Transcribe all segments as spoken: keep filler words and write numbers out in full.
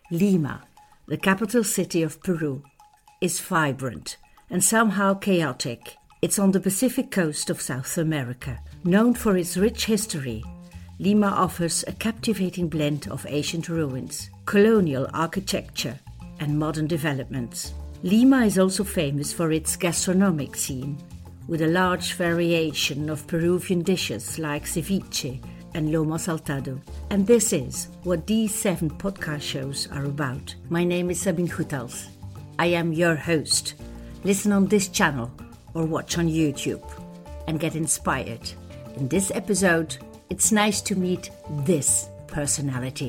Lima, the capital city of Peru, is vibrant and somehow chaotic. It's on the Pacific coast of South America. Known for its rich history, Lima offers a captivating blend of ancient ruins, colonial architecture, and modern developments. Lima is also famous for its gastronomic scene, with a large variation of Peruvian dishes like ceviche and lomo saltado. And this is what these seven podcast shows are about. My name is Sabine Goethals. I am your host. Listen on this channel or watch on YouTube and get inspired. In this episode, it's nice to meet this personality.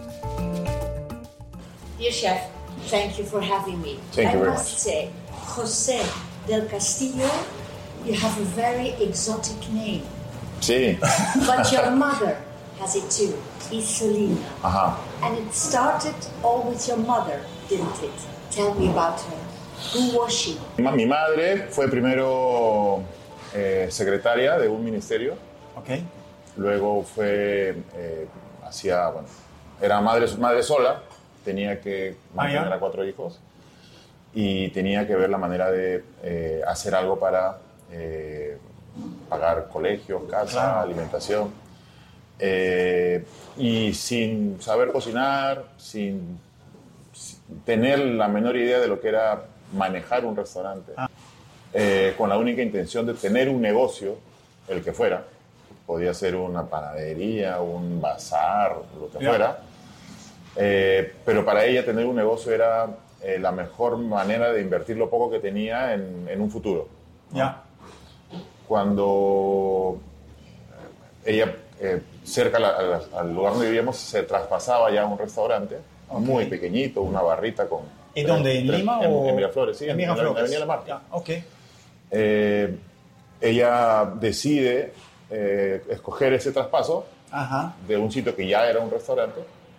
Dear Chef, thank you for having me. Thank you I very must much. say, José del Castillo, you have a very exotic name. Sí. But your mother has it too, Isolina. Ajá. And it started all with your mother, didn't it? Tell me about her. Who was she? Mi madre fue primero eh, secretaria de un ministerio. Okay. Luego fue, eh, hacía, bueno, era madre, madre sola, tenía que mantener Ah, ¿ya? a cuatro hijos y tenía que ver la manera de eh, hacer algo para eh, pagar colegios, casa, Claro. alimentación. Eh, y sin saber cocinar, sin, sin tener la menor idea de lo que era manejar un restaurante, Ah. eh, con la única intención de tener un negocio, el que fuera. Podía ser una panadería, un bazar, lo que Ya. fuera. Eh, pero para ella tener un negocio era eh, la mejor manera de invertir lo poco que tenía en, en un futuro. ¿no? Ya. Cuando ella, eh, cerca a la- a la- al lugar donde vivíamos, se traspasaba ya a un restaurante Ok. muy pequeñito, una barrita con... ¿Y dónde? ¿En tres- Lima en, o...? en Miraflores, sí, En en, Miraflores. en la Avenida La Marte. Ya, ok. Eh, ella decide eh, escoger ese traspaso Ajá. de un sitio que ya era un restaurante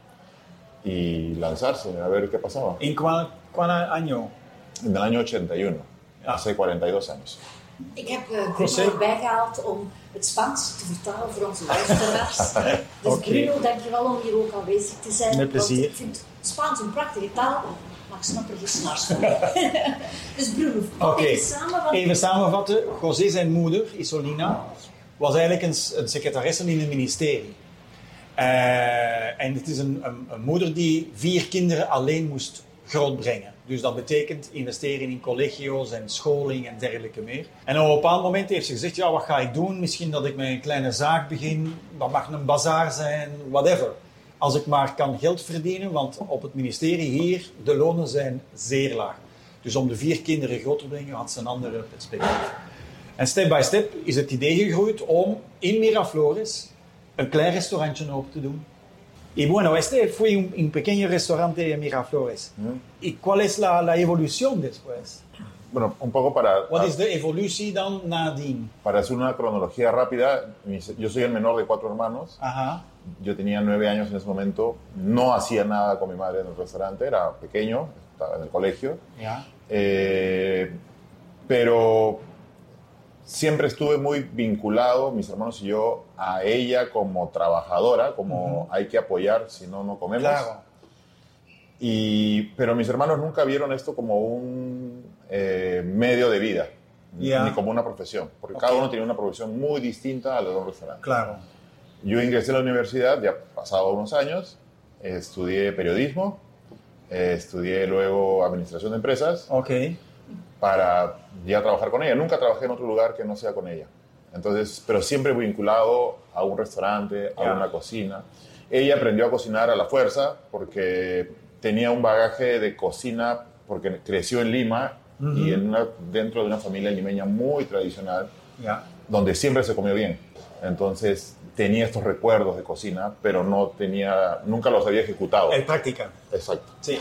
y lanzarse a ver qué pasaba. ¿En cuál, cuál año? En el año ochenta y uno, Ja. hace cuarenta y dos años. Ik heb uh, José? Bruno erbij gehaald om het Spaans te vertalen voor onze luisteraars. Dus Oké. Bruno, dankjewel om hier ook aanwezig te zijn. Met plezier. Want ik vind Spaans een prachtige taal, maar ik snap er geen snars van. Dus Bruno, vat Oké. even samen. Wat... Even samenvatten. José zijn moeder, Isolina, was eigenlijk een, een secretaresse in een ministerie. Uh, en het is een, een, een moeder die vier kinderen alleen moest grootbrengen. Dus dat betekent investeren in collegio's en scholing en dergelijke meer. En op een bepaald moment heeft ze gezegd, ja, wat ga ik doen? Misschien dat ik met een kleine zaak begin. Dat mag een bazaar zijn, whatever. Als ik maar kan geld verdienen, want op het ministerie hier, de lonen zijn zeer laag. Dus om de vier kinderen groot te brengen, had ze een andere perspectief. En step by step is het idee gegroeid om in Miraflores een klein restaurantje open te doen. Y bueno, este fue un, un pequeño restaurante en Miraflores. Mm. ¿Y cuál es la, la evolución después? Bueno, un poco para, Wat is de evolutie dan nadien? para hacer una cronología rápida, mis- yo soy el menor de cuatro hermanos. Ajá. Yo tenía nueve años en ese momento, no hacía nada con mi madre en el restaurante, era pequeño, estaba en el colegio. Ja. Eh, pero siempre estuve muy vinculado, mis hermanos y yo, a ella como trabajadora, como hay que apoyar, si no, no comemos. Claro. Y, pero mis hermanos nunca vieron esto como un eh, medio de vida, Ya. ni como una profesión, porque Ok. cada uno tenía una profesión muy distinta a la de un restaurante. Claro. Yo ingresé a la universidad, ya pasado unos años, eh, estudié periodismo, eh, estudié luego administración de empresas, Ok. para ya trabajar con ella. Nunca trabajé en otro lugar que no sea con ella. Entonces, pero siempre vinculado a un restaurante, a Ya. una cocina. Ella aprendió a cocinar a la fuerza porque tenía un bagaje de cocina, porque creció en Lima y en una, dentro de una familia limeña muy tradicional, Ja. donde siempre se comió bien. Entonces, tenía estos recuerdos de cocina, pero no tenía, nunca los había ejecutado. En práctica. Exacto. Sí.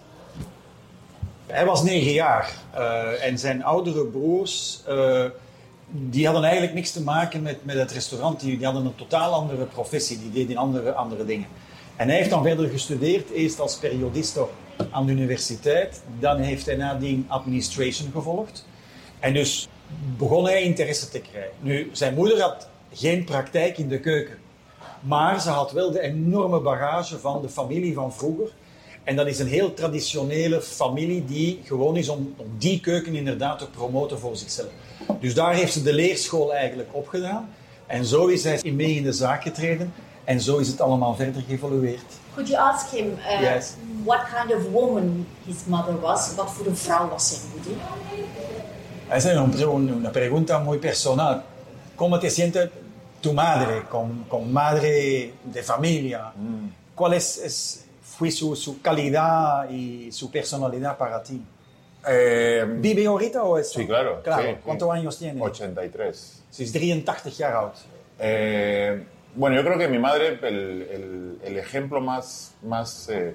Hij was negen jaar uh, en zijn oudere broers uh, die hadden eigenlijk niks te maken met, met het restaurant. Die, die hadden een totaal andere professie, die deden andere, andere dingen. En hij heeft dan verder gestudeerd, eerst als periodisto aan de universiteit. Dan heeft hij nadien administration gevolgd. En dus begon hij interesse te krijgen. Nu, zijn moeder had geen praktijk in de keuken. Maar ze had wel de enorme bagage van de familie van vroeger. En dat is een heel traditionele familie die gewoon is om, om die keuken inderdaad te promoten voor zichzelf. Dus daar heeft ze de leerschool eigenlijk opgedaan. En zo is hij mee in de zaak getreden. En zo is het allemaal verder geëvolueerd. Could you ask him uh, Yes. what kind of woman his mother was? Wat voor een vrouw was zijn moeder? Esa es una, una pregunta muy personal. ¿Cómo te sientes tu madre, con, con madre de familia? Mm. ¿Cuál es, es, fue su, su calidad y su personalidad para ti? Eh, ¿Vive ahorita o es? Sí, claro. claro. Sí, ¿Cuántos sí. años tiene? ochenta y tres. Sí, es drieëntachtig jaar oud. Eh, bueno, yo creo que mi madre, el, el, el ejemplo más, más eh,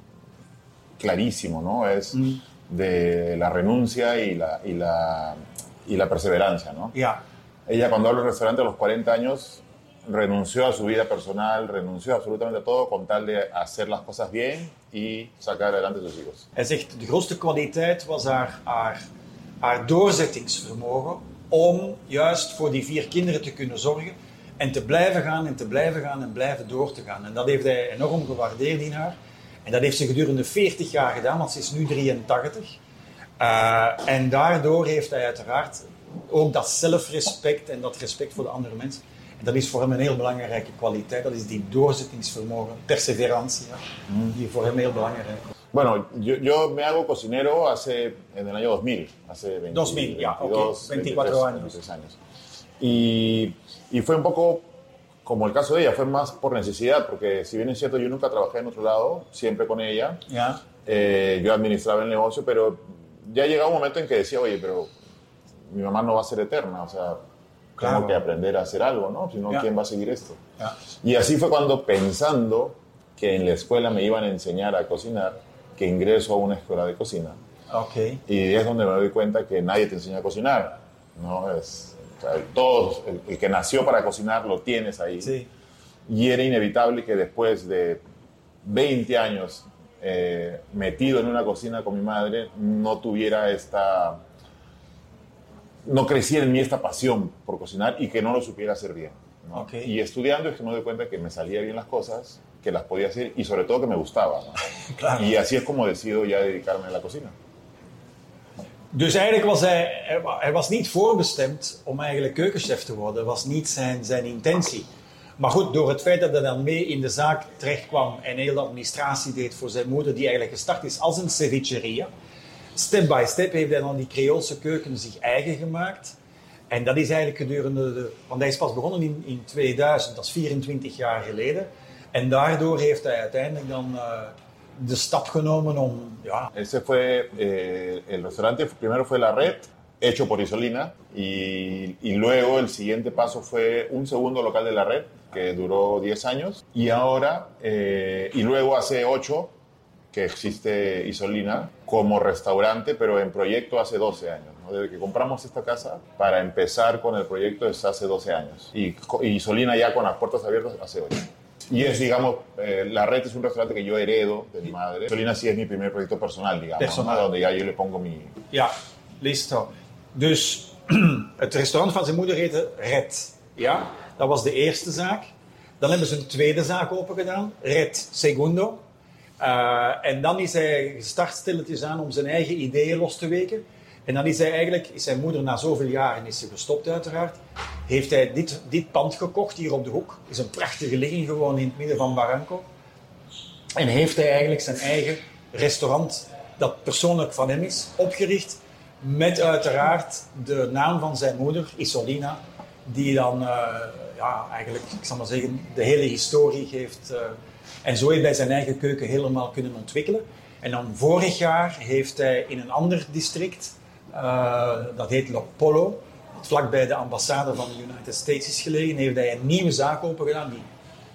clarísimo, ¿no? Es mm. de la renuncia y la, y la, y la perseverancia, ¿no? Ya. Yeah. Ella, cuando abre el restaurante a los cuarenta años, renunció a su vida personal, renunció absolutamente a todo con tal de hacer las cosas bien y sacar adelante a sus hijos. Hij zegt, de grootste kwaliteit was haar, haar, haar doorzettingsvermogen om juist voor die vier kinderen te kunnen zorgen en te blijven gaan en te blijven gaan en blijven door te gaan. En dat heeft hij enorm gewaardeerd in haar. En dat heeft ze gedurende veertig jaar gedaan, want ze is nu drieëntachtig. Uh, en daardoor heeft hij uiteraard ook dat zelfrespect en dat respect voor de andere mensen. En dat is voor hem een heel belangrijke kwaliteit. Dat is die doorzettingsvermogen, perseverantie, ja, die voor hem heel belangrijk is. Bueno, yo, yo me hago cocinero hace, en el año dos mil, hace veinte, dos mil, ya, veintidós, okay. veinticuatro años. veintitrés años. Y, y fue un poco como el caso de ella, fue más por necesidad, porque si bien es cierto, yo nunca trabajé en otro lado, siempre con ella. Ya. Eh, yo administraba el negocio, pero ya llegaba un momento en que decía, oye, pero mi mamá no va a ser eterna, o sea, claro. tengo que aprender a hacer algo, ¿no? Si no, Ya. ¿quién va a seguir esto? Ya. Y así fue cuando, pensando que en la escuela me iban a enseñar a cocinar, que ingreso a una escuela de cocina. Okay. Y es donde me doy cuenta que nadie te enseña a cocinar, ¿no? Es, o sea, todos, el, el que nació para cocinar lo tienes ahí. Sí. Y era inevitable que después de veinte años eh, metido en una cocina con mi madre, no tuviera esta... no creciera en mí esta pasión por cocinar y que no lo supiera hacer bien, ¿no? Okay. Y estudiando es que me doy cuenta que me salía bien las cosas, que las podía hacer y sobre todo que me gustaba, ¿no? Claro. Y así es como decido ya dedicarme a la cocina. Dus eigenlijk was hij, hij was niet voorbestemd om eigenlijk keukenchef te worden. Dat was niet zijn, zijn intentie. Maar goed, door het feit dat hij dan mee in de zaak terecht kwam en heel de administratie deed voor zijn moeder, die eigenlijk gestart is als een cevicheria. Step by step heeft hij dan die Creoolse keuken zich eigen gemaakt. En dat is eigenlijk gedurende de... Want hij is pas begonnen in, in tweeduizend, dat is vierentwintig jaar geleden. En daardoor heeft hij uiteindelijk dan uh, de stap genomen om... Ja. Ese fue, eh, el restaurante primero fue La Red, hecho por Isolina, y, y luego el siguiente paso fue un segundo local de La Red, que duró diez años, y ahora, eh, y luego hace ocho, que existe Isolina como restaurante, pero en proyecto hace doce años, ¿no? Desde que compramos esta casa, para empezar con el proyecto es hace doce años, y, y Isolina ya con las puertas abiertas hace ocho. Y es, digamos, eh, La Red es un restaurante que yo heredo de mi madre. Isolina sí es mi primer proyecto personal, digamos, Personal. ¿no? Donde ya yo le pongo mi... Ja, listo. Dus het restaurant van zijn moeder heette Red. Ja, dat was de eerste zaak. Dan hebben ze een tweede zaak opengedaan, Red Segundo. Uh, en dan is hij gestart stilletjes aan om zijn eigen ideeën los te weken. En dan is hij eigenlijk, is zijn moeder na zoveel jaren is ze gestopt uiteraard, heeft hij dit, dit pand gekocht hier op de hoek. Het is een prachtige ligging gewoon in het midden van Barranco. En heeft hij eigenlijk zijn eigen restaurant, dat persoonlijk van hem is, opgericht. Met uiteraard de naam van zijn moeder, Isolina, die dan uh, ja, eigenlijk, ik zal maar zeggen, de hele historie geeft. Uh, en zo heeft hij zijn eigen keuken helemaal kunnen ontwikkelen. En dan vorig jaar heeft hij in een ander district, uh, dat heet Lo Polo, dat vlakbij de ambassade van de United States is gelegen, heeft hij een nieuwe zaak opengedaan die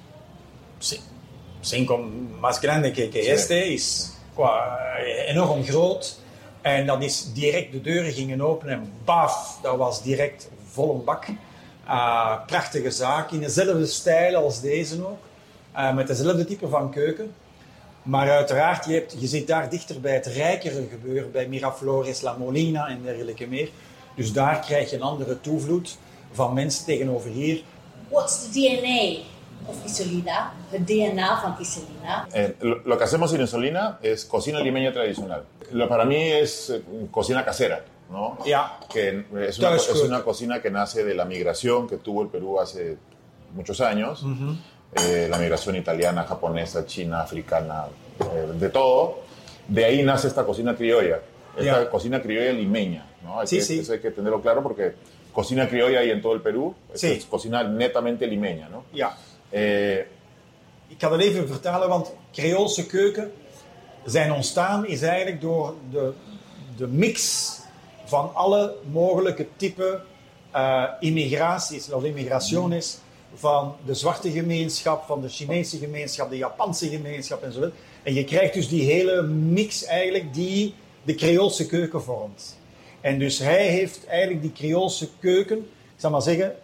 cinco más grande que, que este is, qua, enorm groot. En dat is direct, de deuren gingen open en baf, dat was direct vol een bak. Uh, prachtige zaak, in dezelfde stijl als deze ook. Uh, met dezelfde type van keuken. Maar uiteraard, je, hebt, je zit daar dichter bij het rijkere gebeuren, bij Miraflores, La Molina en dergelijke meer. Dus daar krijg je een andere toevloed van mensen tegenover hier. What's the D N A of Isolina, het D N A van Isolina. Eh, lo, lo que hacemos en Isolina es cocina limeña tradicional. Lo, para mí es eh, cocina casera, ¿no? Ja. Que es una, es una cocina que nace de la migración que tuvo el Perú hace muchos años. Uh-huh. eh, la migración italiana, japonesa, china, africana, eh, de todo. De ahí nace esta cocina criolla. Esta yeah. cocina criolla limeña, ¿no? Hay sí, que, sí. Eso hay que tenerlo claro porque cocina criolla hay en todo el Perú. Sí. Es cocina netamente limeña, ¿no? Ja. Eh, Ik ga dat even vertalen, want Creoolse keuken zijn ontstaan is eigenlijk door de, de mix van alle mogelijke typen uh, immigraties, of immigraciones, van de zwarte gemeenschap, van de Chinese gemeenschap, de Japanse gemeenschap enzovoort. En je krijgt dus die hele mix eigenlijk die de Creoolse keuken vormt. En dus hij heeft eigenlijk die Creoolse keuken, ik zal maar zeggen,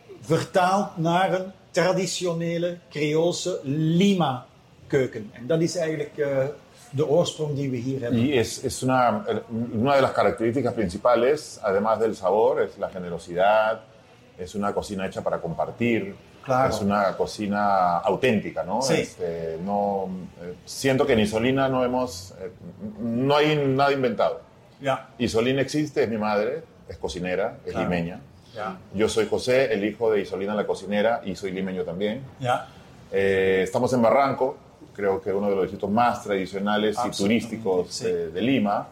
vertaald naar een traditionele Creoolse Lima-keuken. En dat is eigenlijk uh, de oorsprong die we hier hebben. Y es, es una, una de las características principales, además del sabor, es la generosidad, es una cocina hecha para compartir, claro. Es una cocina auténtica, ¿no? Sí. Este, no eh, siento que en Isolina no hemos, eh, no hay nada inventado. Ya. Isolina existe, es mi madre, es cocinera, es claro. limeña. Ya. Yo soy José, el hijo de Isolina la cocinera, y soy limeño también. Ya. Eh, estamos en Barranco, creo que uno de los distritos más tradicionales y turísticos sí. de, de Lima.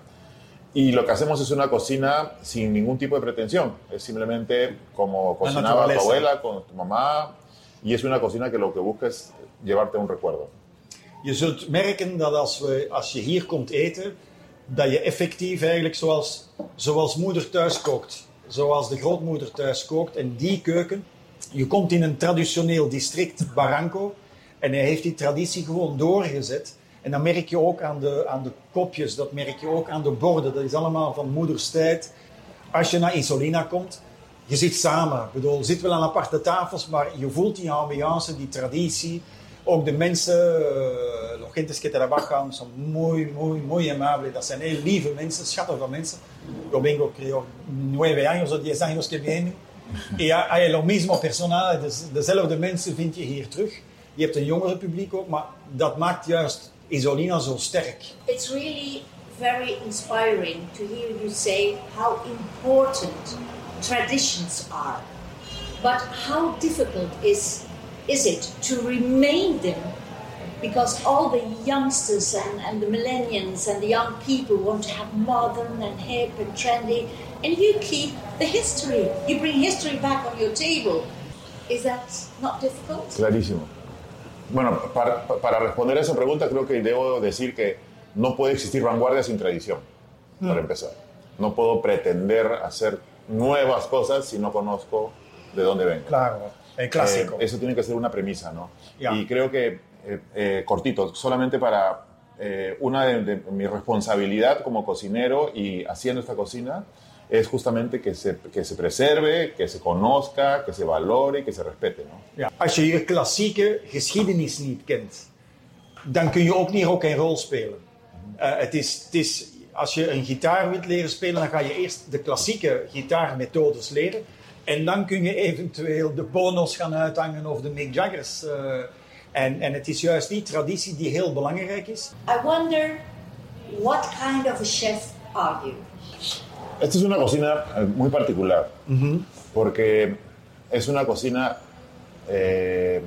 Y lo que hacemos es una cocina sin ningún tipo de pretensión. Es simplemente como cocinaba tu abuela con tu mamá. Y es una cocina que lo que busca es llevarte un recuerdo. Je zult merken dat als, we, als je hier komt eten, dat je effectief eigenlijk zoals, zoals moeder thuis kookt. Zoals de grootmoeder thuis kookt. En die keuken, je komt in een traditioneel district, Barranco. En hij heeft die traditie gewoon doorgezet. En dat merk je ook aan de, aan de kopjes, dat merk je ook aan de borden. Dat is allemaal van moeders tijd. Als je naar Isolina komt, je zit samen. Ik bedoel, je zit wel aan aparte tafels, maar je voelt die ambiance, die traditie. Ook de mensen, uh, los gentes que trabajan, son muy, muy, muy amables. Dat zijn heel lieve mensen, schattige mensen. Yo vengo, creo, nueve años o diez años que viene. Y hay lo mismo personal, dezelfde mensen vind je hier terug. Je hebt een jongere publiek ook, maar dat maakt juist Isolina zo sterk. It's really very inspiring to hear you say how important traditions are. But how difficult is, is it to remain them? Because all the youngsters and, and the millennials and the young people want to have modern and hip and trendy. And you keep the history. You bring history back on your table. Is that not difficult? Clarísimo. Bueno, para, para responder a esa pregunta creo que debo decir que no puede existir vanguardia sin tradición, mm. para empezar. No puedo pretender hacer nuevas cosas si no conozco de dónde vengo. Claro, el clásico. Eh, eso tiene que ser una premisa, ¿no? Yeah. Y creo que, eh, eh, cortito, solamente para eh, una de, de mi responsabilidad como cocinero y haciendo esta cocina es justamente que se, que se preserve, que se conozca, que se valore y que se respete, ¿no? Ja. Als je je klassieke geschiedenis niet kent, dan kun je ook niet rock en roll spelen. Uh, het is, het is, als je een gitaar wilt leren spelen, dan ga je eerst de klassieke gitaarmethodes leren. En dan kun je eventueel de Bono's gaan uithangen of de Mick Jaggers. Uh, en, en het is juist die traditie die heel belangrijk is. I wonder, what kind of a chef are you? Esta es una cocina muy particular, uh-huh. porque es una cocina eh,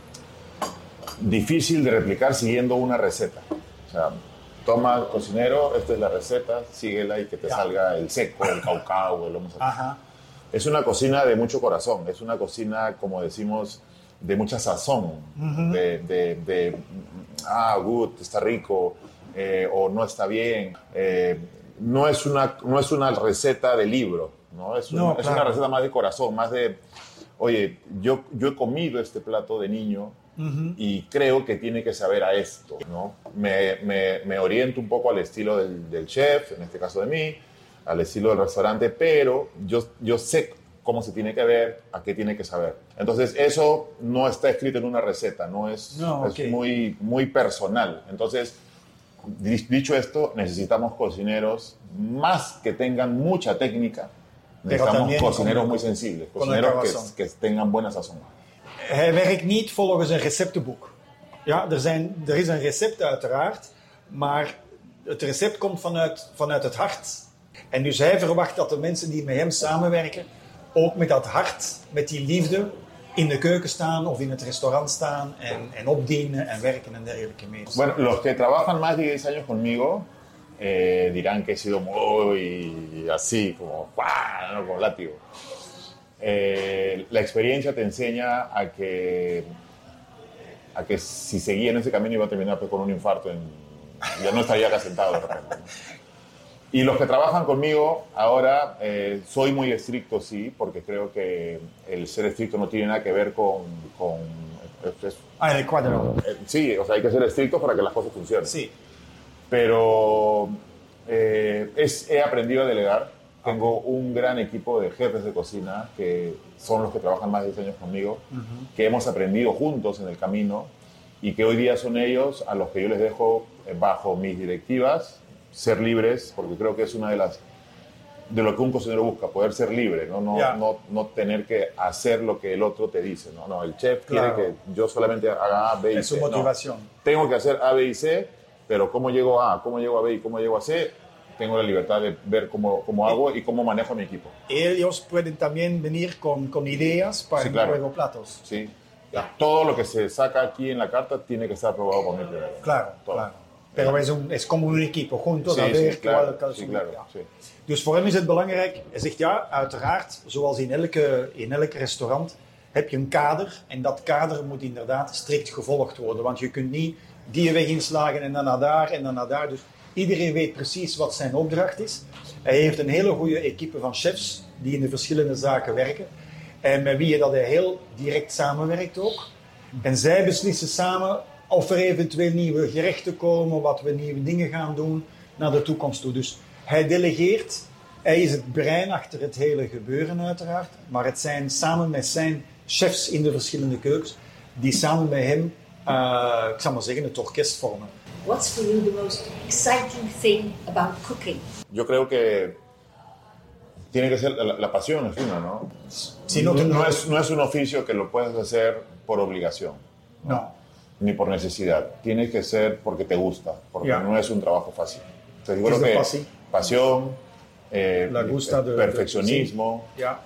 difícil de replicar siguiendo una receta. O sea, toma cocinero, esta es la receta, síguela y que te yeah. salga el seco, el caucao, el lomo saltado. Es una cocina de mucho corazón, es una cocina, como decimos, de mucha sazón, uh-huh. de, de, de, ah, good, está rico, eh, o no está bien. Eh, No es, una, no es una receta de libro, ¿no? Es, no, una, claro. es una receta más de corazón, más de, oye, yo, yo he comido este plato de niño uh-huh. y creo que tiene que saber a esto, ¿no? Me, me, me oriento un poco al estilo del, del chef, en este caso de mí, al estilo del restaurante, pero yo, yo sé cómo se tiene que ver, a qué tiene que saber. Entonces, eso no está escrito en una receta, no es, no, okay. es muy, muy personal. Entonces, dicho esto, necesitamos cocineros más que tengan mucha técnica, necesitamos cocineros muy sensibles, cocineros que, que tengan buena sazón. hij werkt niet volgens een receptenboek. Ja, er, zijn, er is een recept uiteraard, maar het recept komt vanuit, vanuit het hart. En dus hij verwacht dat de mensen die met hem samenwerken ook met dat hart, met die liefde, in de keuken staan of in het restaurant staan en, en opdienen en werken en dergelijke mee. Bueno, los que trabajan más de diez años conmigo eh, dirán que he sido muy así, como ¡pah! ¿No? Con látigo. Eh, la experiencia te enseña a que, a que si seguía en ese camino iba a terminar pues, con un infarto, en, ya no estaría acá sentado de repente. ¿No? Y los que trabajan conmigo ahora, eh, soy muy estricto, sí, porque creo que el ser estricto no tiene nada que ver con... con es, ah, el cuadro. Eh, sí, o sea, hay que ser estricto para que las cosas funcionen. Sí. Pero eh, es, he aprendido a delegar. Tengo un gran equipo de jefes de cocina que son los que trabajan más de diez años conmigo, uh-huh. que hemos aprendido juntos en el camino y que hoy día son ellos a los que yo les dejo eh, bajo mis directivas ser libres, porque creo que es una de las de lo que un cocinero busca, poder ser libre, no, no, yeah. no, no tener que hacer lo que el otro te dice. No, no, el chef claro. quiere que yo solamente haga A, B y C. Es su motivación. No, tengo que hacer A, B y C, pero cómo llego a A, cómo llego a B y cómo llego a C, tengo la libertad de ver cómo, cómo hago y cómo manejo a mi equipo. Ellos pueden también venir con, con ideas para sí, claro. nuevos platos. Sí, todo lo que se saca aquí en la carta tiene que estar aprobado por mí primero. Claro, todo. Claro. Pero es, un, is como een equipo, juntos, sí, sí, claro, sí, claro, ja. sí. Dus voor hem is het belangrijk, hij zegt ja, uiteraard, zoals in, elke, in elk restaurant, heb je een kader. En dat kader moet inderdaad strikt gevolgd worden. Want je kunt niet die weg inslagen en dan naar daar en dan naar daar. Dus iedereen weet precies wat zijn opdracht is. Hij heeft een hele goede equipe van chefs die in de verschillende zaken werken. En met wie dat hij heel direct samenwerkt ook. En zij beslissen samen of er eventueel nieuwe gerechten komen, wat we nieuwe dingen gaan doen naar de toekomst toe. Dus hij delegeert, hij is het brein achter het hele gebeuren uiteraard, maar het zijn samen met zijn chefs in de verschillende keukens, die samen met hem, uh, ik zal maar zeggen, het orkest vormen. What's for you the most exciting thing about cooking? Yo creo que tiene que ser la, la pasión, al final, ¿no? Si no, no, no, es, no es un oficio que lo puedes hacer por obligación. No. no. Ni por necesidad. Tiene que ser porque te gusta, porque yeah. no es un trabajo fácil. Entonces, yo creo que fácil? pasión, eh, La gusta de, perfeccionismo, de, sí.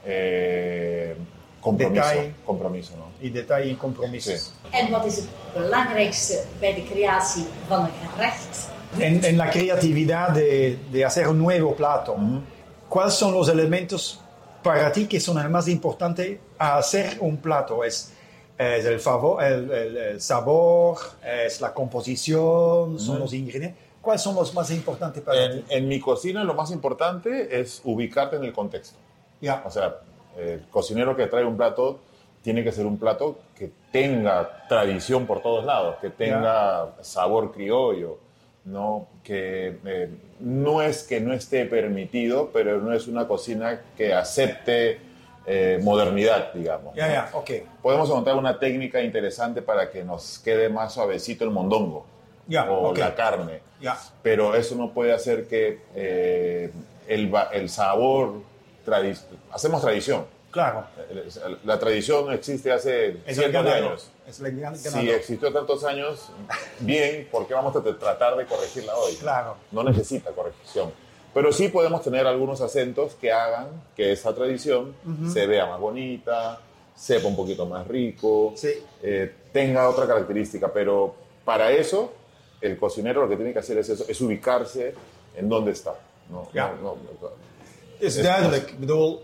eh, compromiso, detail. compromiso, ¿no? Y detail en compromiso. Sí. En wat is het belangrijkste bij de creatie van een gerecht? En, en la creatividad de, de hacer un nuevo plato. Mm-hmm. ¿Cuáles son los elementos para ti que son el más importante a hacer un plato? Es Es el, favor, el, el, el sabor, es la composición, son mm. los ingredientes. ¿Cuáles son los más importantes para en, ti? En mi cocina lo más importante es ubicarte en el contexto. Yeah. O sea, el cocinero que trae un plato tiene que ser un plato que tenga tradición por todos lados, que tenga yeah. sabor criollo, ¿no? Que eh, no es que no esté permitido, pero no es una cocina que acepte Eh, modernidad, digamos. Ya, yeah, ya, yeah, okay. Podemos encontrar una técnica interesante para que nos quede más suavecito el mondongo yeah, o okay. la carne, yeah. pero eso no puede hacer que eh, el, el sabor, tradi hacemos tradición. Claro. La, la tradición existe hace es cientos de años. Es el si existió tantos años, bien, ¿por qué vamos a tratar de corregirla hoy? Claro. No necesita corrección. Pero sí podemos tener algunos acentos que hagan que esa tradición uh-huh. se vea más bonita, sepa un poquito más rico, sí. eh, tenga otra característica. Pero para eso, el cocinero lo que tiene que hacer es eso, es ubicarse en dónde está. No, ja. no, no, no, het is duidelijk. Ik bedoel,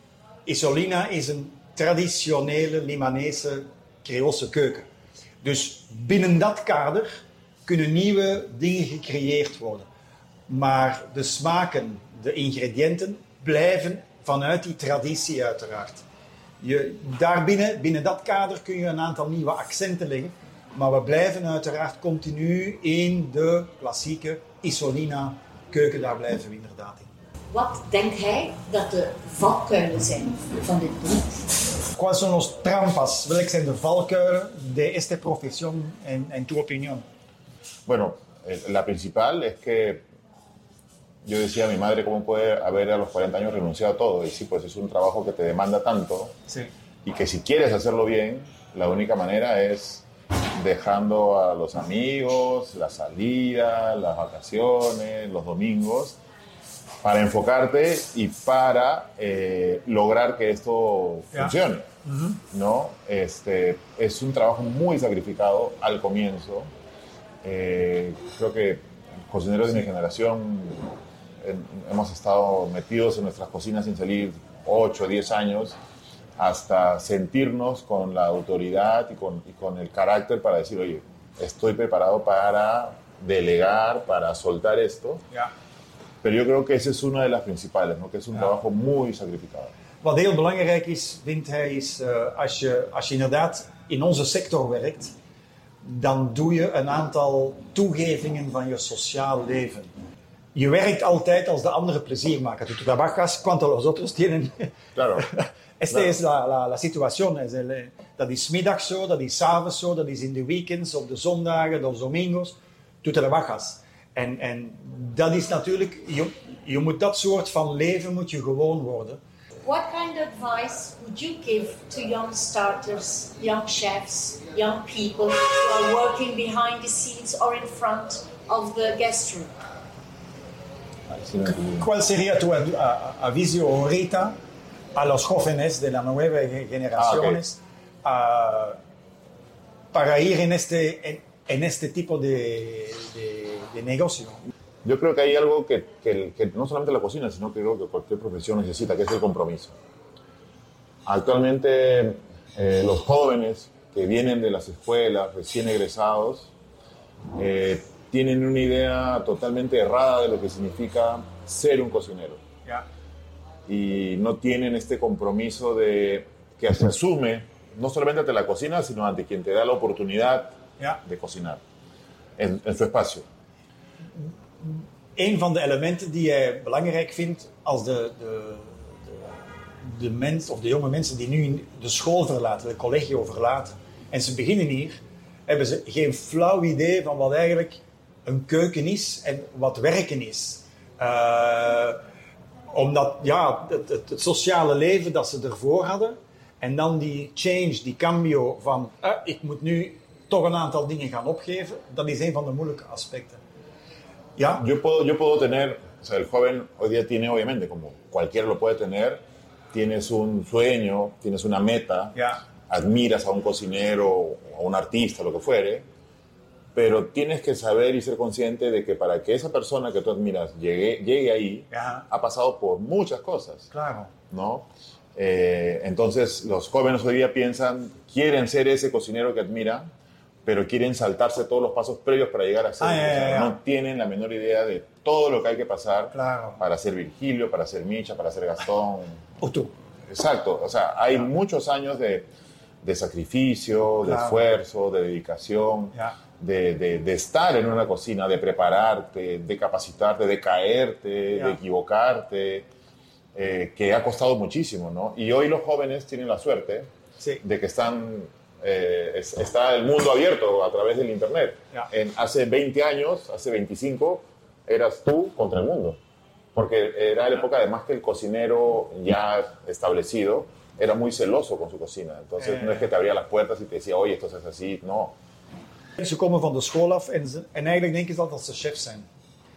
Isolina is een traditionele Libanese Creoolse keuken. Dus binnen dat kader kunnen nieuwe dingen gecreëerd worden. Maar de smaken, de ingrediënten blijven vanuit die traditie uiteraard. Je, daarbinnen, binnen dat kader kun je een aantal nieuwe accenten leggen. Maar we blijven uiteraard continu in de klassieke Isolina keuken, daar blijven we inderdaad in. Wat denkt hij dat de valkuilen zijn van dit beroep? ¿Cuáles son los trampas? Welke zijn de valkuilen de esta profesión en, en tu opinión? Bueno, la principal es que yo decía a mi madre cómo puede haber a los cuarenta años renunciado a todo. Y sí, pues es un trabajo que te demanda tanto sí. y que si quieres hacerlo bien, la única manera es dejando a los amigos, la salida, las vacaciones, los domingos, para enfocarte y para eh, lograr que esto Yeah. funcione. Uh-huh. ¿No? Este, es un trabajo muy sacrificado al comienzo. Eh, creo que cocineros de mi generación eh, hemos estado metidos en nuestras cocinas sin salir ocho o diez años hasta sentirnos con la autoridad y con, y con el carácter para decir, oye, estoy preparado para delegar, para soltar esto. Ja. Pero yo creo que esa es una de las principales, ¿no? Que es un Ja. trabajo muy sacrificado. Wat heel belangrijk is, vindt hij, is uh, als, je, als je inderdaad in onze sector werkt, dan doe je een aantal toegevingen van je sociaal leven. Je werkt altijd als de anderen plezier maken. Tu trabajas cuando los otros tienen. Claro. Esta claro. es la, la, la situación. Es el, dat is middags zo, dat is 's avonds zo, dat is in de weekends, op de zondagen, de domingos. Tu trabajas. En, en dat is natuurlijk, je, je moet dat soort van leven moet je gewoon worden. What kind of advice would you give to young starters, young chefs, young people who are working behind the scenes or in front of the guest room? Sí, no entendí. ¿Cuál sería tu ad- a- aviso ahorita a los jóvenes de las nuevas generaciones ah, para ir en este, en, en este tipo de, de, de negocio? Yo creo que hay algo que, que, que no solamente la cocina, sino que creo que cualquier profesión necesita, que es el compromiso. Actualmente, eh, los jóvenes que vienen de las escuelas, recién egresados, eh, tienen una idea totalmente errada de lo que significa ser un cocinero. Ja. Y no tienen este compromiso de que se asume, no solamente ante la cocina, sino ante quien te da la oportunidad Ja. de cocinar en, en su espacio. Een van de elementen die hij belangrijk vindt als de, de, de, de mens of de jonge mensen die nu de school verlaten, de collegio verlaten, en ze beginnen hier, hebben ze geen flauw idee van wat eigenlijk een keuken is en wat werken is. Uh, omdat ja, het, het, het sociale leven dat ze ervoor hadden en dan die change, die cambio van ah, ik moet nu toch een aantal dingen gaan opgeven, dat is een van de moeilijke aspecten. Ja? Yo puedo, yo puedo tener, o sea, el joven hoy día tiene, obviamente, como cualquiera lo puede tener, tienes un sueño, tienes una meta, Ja. admiras a un cocinero o a un artista, lo que fuere, pero tienes que saber y ser consciente de que para que esa persona que tú admiras llegue, llegue ahí, Ja. ha pasado por muchas cosas, Claro. ¿no? Eh, entonces, los jóvenes hoy día piensan, quieren ser ese cocinero que admiran, pero quieren saltarse todos los pasos previos para llegar a ser. Ah, ya, O sea, ya, ya. no tienen la menor idea de todo lo que hay que pasar Claro. para ser Virgilio, para ser Micha, para ser Gastón. O tú. Exacto, o sea, hay Ya. muchos años de, de sacrificio, de Claro. esfuerzo, de dedicación, Ya. de, de, de estar en una cocina, de prepararte, de capacitarte, de caerte, Ya. de equivocarte, eh, que ha costado muchísimo, ¿no? Y hoy los jóvenes tienen la suerte Sí. de que están, eh, es- está el mundo abierto a través del internet. Ya. En, hace veinte años, hace veinticinco, eras tú contra el mundo. Porque era la época, además, que el cocinero ya establecido era muy celoso con su cocina. Entonces, Eh. no es que te abría las puertas y te decía, oye, esto se hace así. No. Ze komen van de school af en, ze, en eigenlijk denken ze dat, dat ze chef zijn.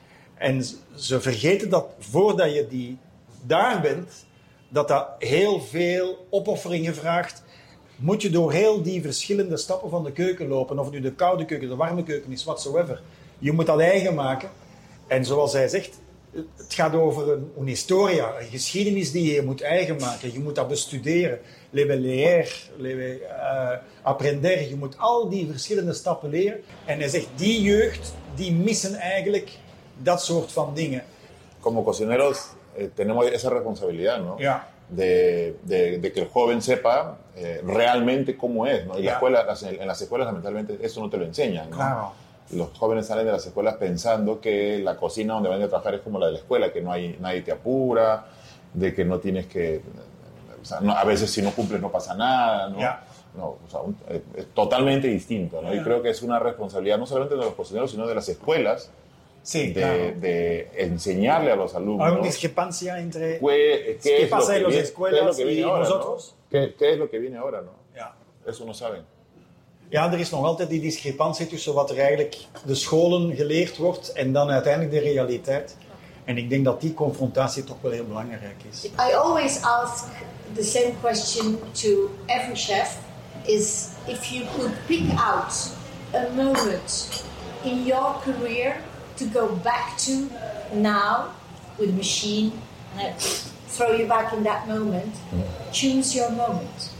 En ze, ze vergeten dat voordat je die daar bent, dat dat heel veel opofferingen vraagt. Moet je door heel die verschillende stappen van de keuken lopen. Of het nu de koude keuken, de warme keuken is, whatsoever. Je moet dat eigen maken. En zoals hij zegt, het gaat over een, een historia, een geschiedenis die je moet eigen maken. Je moet dat bestuderen. Le leer, le, uh, aprender. Je moet al die verschillende stappen leren. En hij zegt, die jeugd, die missen eigenlijk dat soort van dingen. Como cocineros eh, tenemos esa responsabilidad, ¿no? Ja. De, de, de que el joven sepa eh, realmente cómo es, ¿no? Y la Ya. escuela, las- en las escuelas, lamentablemente, eso no te lo enseñan, ¿no? Claro. Los jóvenes salen de las escuelas pensando que la cocina donde van a trabajar es como la de la escuela, que no hay, nadie te apura, de que no tienes que... O sea, no- a veces si no cumples no pasa nada, ¿no? Ya. No, o sea, un- es, es totalmente distinto, ¿no? Y Ya. creo que es una responsabilidad no solamente de los cocineros, sino de las escuelas, Sí, de, claro. de enseñarle a los alumnos Hay una discrepancia entre qué, qué qué es lo pasa que en las viene- qué es lo escuelas que viene y ahora, ¿no? nosotros. ¿Qué, qué es lo que viene ahora, no? Ja. Eso no saben. Ja, er is nog altijd die discrepantie tussen wat er eigenlijk de scholen geleerd wordt en dan uiteindelijk de realiteit. En ik denk dat die confrontatie toch wel heel belangrijk is. I always ask the same question to every chef, is if you could pick out a moment in your career to go back to now with a machine, and I throw you back in that moment, choose your moment.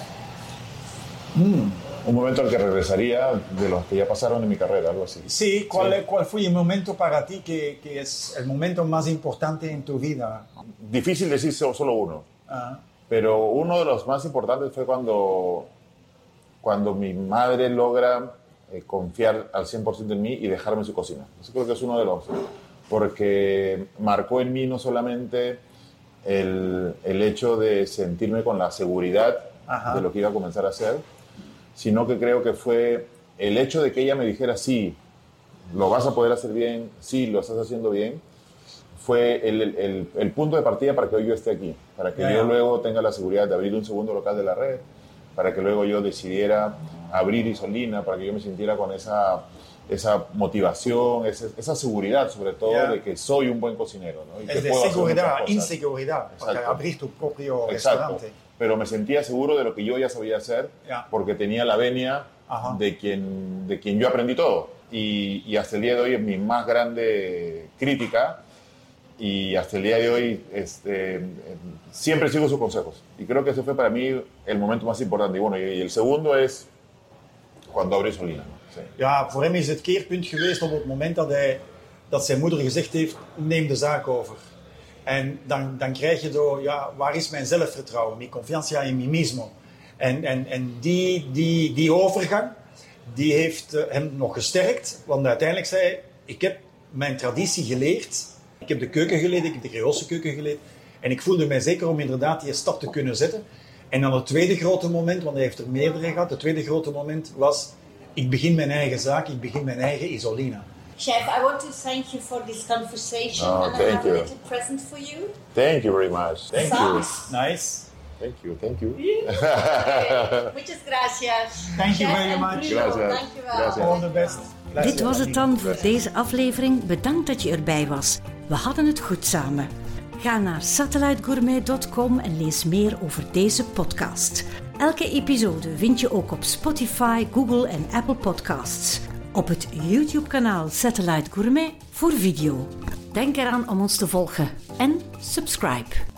Mm. Un momento al que regresaría de los que ya pasaron en mi carrera, algo así. Sí, ¿cuál, Sí. ¿cuál fue el momento para ti que, que es el momento más importante en tu vida? Difícil decir so- solo uno, Ah, pero uno de los más importantes fue cuando, cuando mi madre logra eh, confiar al cien por ciento en mí y dejarme en su cocina. Eso creo que es uno de los... Porque marcó en mí no solamente el, el hecho de sentirme con la seguridad Ajá. de lo que iba a comenzar a hacer, sino que creo que fue el hecho de que ella me dijera, sí, lo vas a poder hacer bien, sí, lo estás haciendo bien, fue el, el, el punto de partida para que hoy yo esté aquí, para que Ya, yo ya. luego tenga la seguridad de abrir un segundo local de la red, para que luego yo decidiera abrir Isolina, para que yo me sintiera con esa, esa motivación, esa, esa seguridad sobre todo Ya. de que soy un buen cocinero, ¿no? Y que es de puedo hacer seguridad, muchas cosas. inseguridad, para Exacto. abrir tu propio Exacto. restaurante. Pero me sentía seguro de lo que yo ya sabía hacer Ya. porque tenía la venia Ajá. de quien, de quien yo aprendí todo. Y, y hasta el día de hoy es mi más grande crítica y hasta el día de hoy este, eh, siempre sigo sus consejos. Y creo que ese fue para mí el momento más importante. Y bueno, y, y el segundo es cuando abrí Isolina, ¿no? Sí. Ja, voor hem is het keerpunt geweest op het moment dat, hij, dat zijn moeder gezegd heeft, neem de zaak over. En dan, dan krijg je door, ja, waar is mijn zelfvertrouwen, mi confianza in mí mismo. En, en, en die, die, die overgang, die heeft uh, hem nog gesterkt. Want uiteindelijk zei hij, ik heb mijn traditie geleerd. Ik heb de keuken geleerd, ik heb de Creoolse keuken geleerd. En ik voelde mij zeker om inderdaad die stap te kunnen zetten. En dan het tweede grote moment, want hij heeft er meerdere gehad. Het tweede grote moment was, ik begin mijn eigen zaak, ik begin mijn eigen Isolina. Chef, I want to thank you for this conversation, Oh, and I thank have you. a little present for you. Thank you very much. Thank you. Sauce. Nice. Thank you, thank you. Muchas gracias. Thank you Chef very en much. Bruno, Gracias. dank je wel. Gracias. All the best. Dit was het dan voor deze aflevering. Bedankt dat je erbij was. We hadden het goed samen. Ga naar satellite gourmet dot com en lees meer over deze podcast. Elke episode vind je ook op Spotify, Google en Apple Podcasts. Op het YouTube-kanaal Satellite Gourmet voor video. Denk eraan om ons te volgen en subscribe.